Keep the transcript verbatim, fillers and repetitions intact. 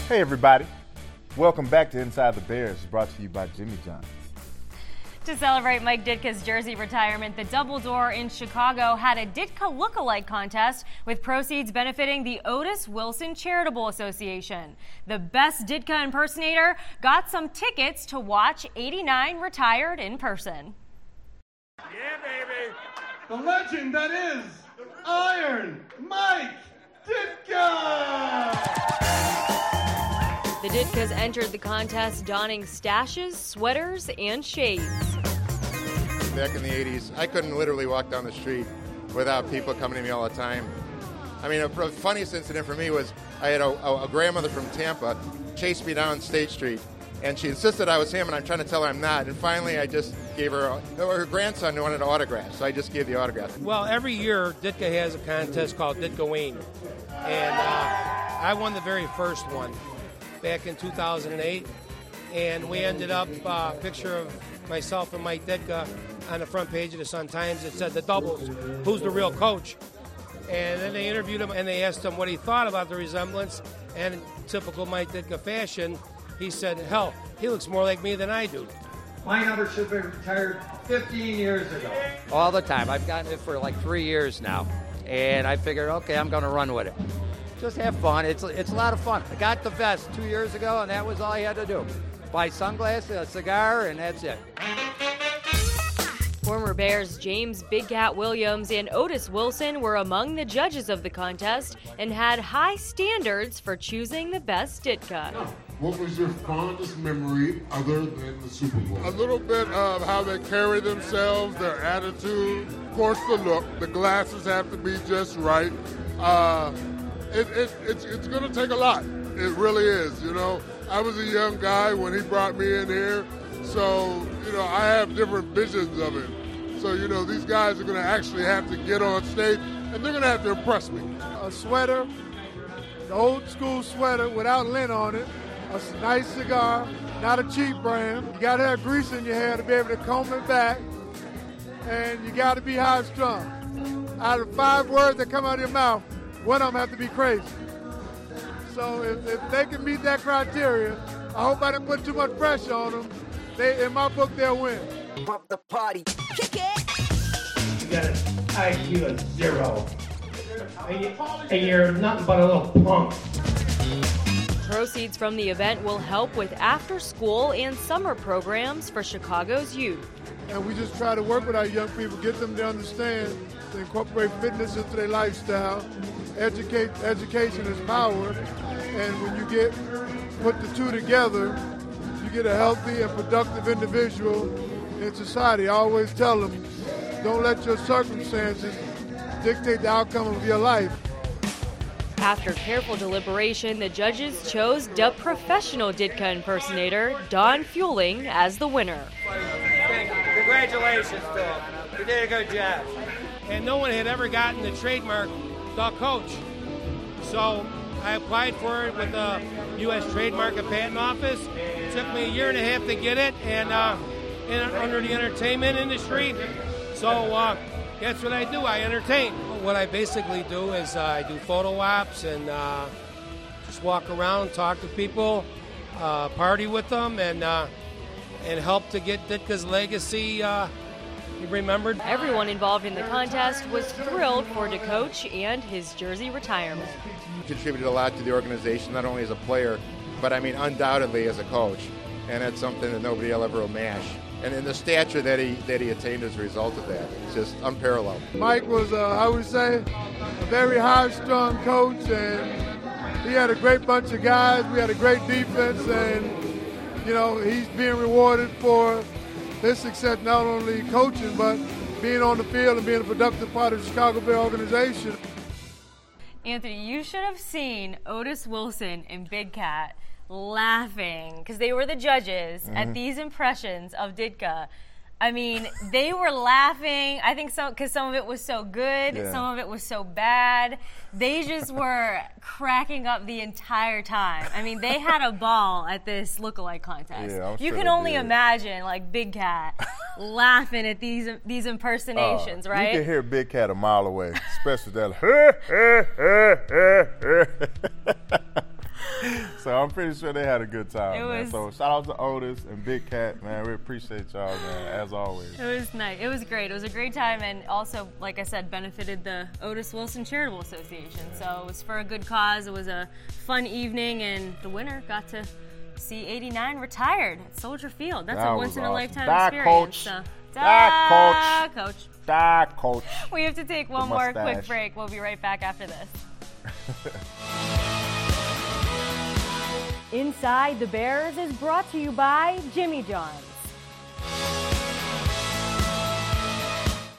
Hey everybody, welcome back to Inside the Bears, brought to you by Jimmy John's. To celebrate Mike Ditka's jersey retirement, the Double Door in Chicago had a Ditka look-alike contest with proceeds benefiting the Otis Wilson Charitable Association. The best Ditka impersonator got some tickets to watch eighty-nine retired in person. Yeah, baby. The legend that is Iron Mike Ditka! The Ditkas entered the contest donning stashes, sweaters, and shades. Back in the eighties, I couldn't literally walk down the street without people coming to me all the time. I mean, the funniest incident for me was I had a, a, a grandmother from Tampa chase me down State Street, and she insisted I was him, and I'm trying to tell her I'm not. And finally, I just gave her, a, her grandson wanted an autograph, so I just gave the autograph. Well, every year, Ditka has a contest called Ditka-Wayne, and uh, I won the very first one back in two thousand eight, and we ended up a uh, picture of myself and Mike Ditka on the front page of the Sun-Times. It said the doubles, who's the real coach? And then they interviewed him and they asked him what he thought about the resemblance, and in typical Mike Ditka fashion, he said, hell, he looks more like me than I do. My number should have been retired fifteen years ago. All the time. I've gotten it for like three years now, and I figured, okay, I'm going to run with it. Just have fun. It's it's a lot of fun. I got the vest two years ago, and that was all I had to do. Buy sunglasses, a cigar, and that's it. Former Bears James Big Cat Williams and Otis Wilson were among the judges of the contest and had high standards for choosing the best Ditka. What was your fondest memory other than the Super Bowl? A little bit of how they carry themselves, their attitude, of course the look. The glasses have to be just right. Uh, It, it, it's it's going to take a lot. It really is, you know. I was a young guy when he brought me in here, so, you know, I have different visions of it. So, you know, these guys are going to actually have to get on stage, and they're going to have to impress me. A sweater, the old school sweater without lint on it, a nice cigar, not a cheap brand. You got to have grease in your hair to be able to comb it back, and you got to be high strung. Out of five words that come out of your mouth, one of them have to be crazy. So if, if they can meet that criteria, I hope I didn't put too much pressure on them. They, in my book, they'll win. Pump the party. Kick it. You got an I Q of zero. And, you, and you're nothing but a little punk. Proceeds from the event will help with after-school and summer programs for Chicago's youth. And we just try to work with our young people, get them to understand to incorporate fitness into their lifestyle. Educate, education is power, and when you get put the two together, you get a healthy and productive individual in society. I always tell them, don't let your circumstances dictate the outcome of your life. After careful deliberation, the judges chose the professional Ditka impersonator, Don Fueling, as the winner. Congratulations, Phil. You did a good job. And no one had ever gotten the trademark, the coach. So I applied for it with the U S Trademark and Patent Office. It took me a year and a half to get it, and uh, in, under the entertainment industry. So uh, that's what I do. I entertain. What I basically do is uh, I do photo ops and uh, just walk around, talk to people, uh, party with them, and uh, and help to get Ditka's legacy uh, remembered. Everyone involved in the contest was thrilled for the coach and his jersey retirement. He contributed a lot to the organization, not only as a player, but I mean undoubtedly as a coach. And that's something that nobody will ever match. And in the stature that he that he attained as a result of that, it's just unparalleled. Mike was, uh, I would say, a very high-strung coach, and he had a great bunch of guys. We had a great defense, and, you know, he's being rewarded for his success, not only coaching, but being on the field and being a productive part of the Chicago Bear organization. Anthony, you should have seen Otis Wilson and Big Cat laughing because they were the judges mm-hmm. at these impressions of Ditka. I mean, they were laughing. I think so because some of it was so good, yeah. some of it was so bad. They just were cracking up the entire time. I mean, they had a ball at this lookalike contest. Yeah, you sure can only did. imagine, like Big Cat laughing at these these impersonations, uh, right? You can hear Big Cat a mile away, especially that. So I'm pretty sure they had a good time, It man. was- So shout out to Otis and Big Cat, man. We appreciate y'all, man, as always. It was nice. It was great. It was a great time, and also, like I said, benefited the Otis Wilson Charitable Association. So it was for a good cause. It was a fun evening, and the winner got to see eighty-nine retired at Soldier Field. That's That a was once-in-a-lifetime awesome. Die, experience. Coach. So, Die, die, Coach. Coach. Die, Coach. We have to take The one more quick mustache. break. We'll be right back after this. Inside the Bears is brought to you by Jimmy John's.